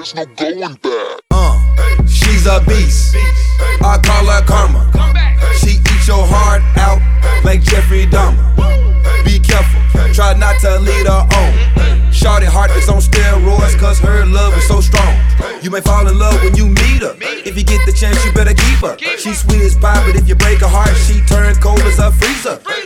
there's no going back. She's a beast, I call her karma. She eats your heart out like Jeffrey Dahmer. Be careful, try not to lead her on. Shorty heart is on steroids, cause her love is so strong. You may fall in love when you meet her. If you get the chance, you better keep her. She sweet as pie, but if you break her heart, she turn cold as a freezer.